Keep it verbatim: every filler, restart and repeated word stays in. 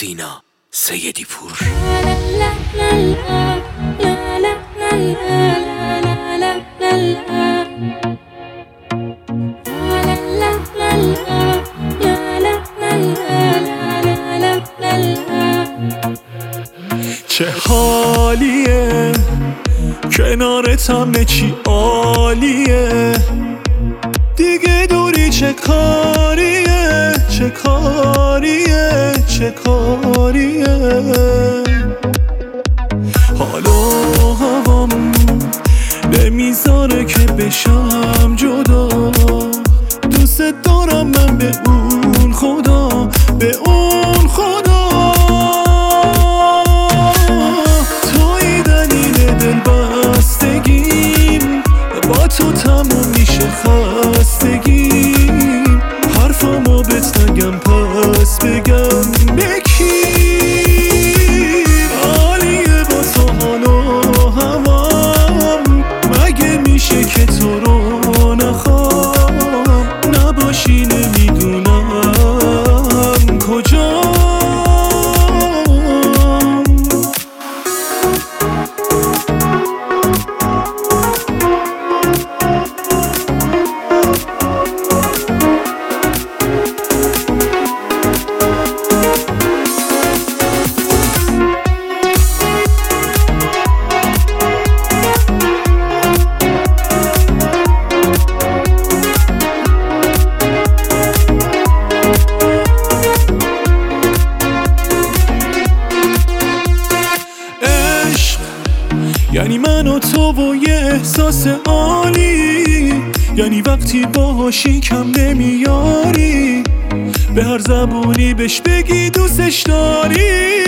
سینا سیدی پور. چه حالیه کنارت همه چی عالیه، دیگه دوری چه کاریه چه کاریه چه کاریه. حالا هوام نمیذاره که بشم جدا، دوست دارم من به اون خدا به اون خدا. توی دلیل دل بستگیم، با تو تموم میشه خستگیم، حرفامو بهت نگم پس بگم به کی. عالیه با تو حالا هوام، مگه میشه که تو رو نخوام، نباشی نمیدونم کجا. یعنی من و تو و یه احساس عالی، یعنی وقتی باهاشی کم نمیاری، به هر زبونی بهش بگی دوستش داری.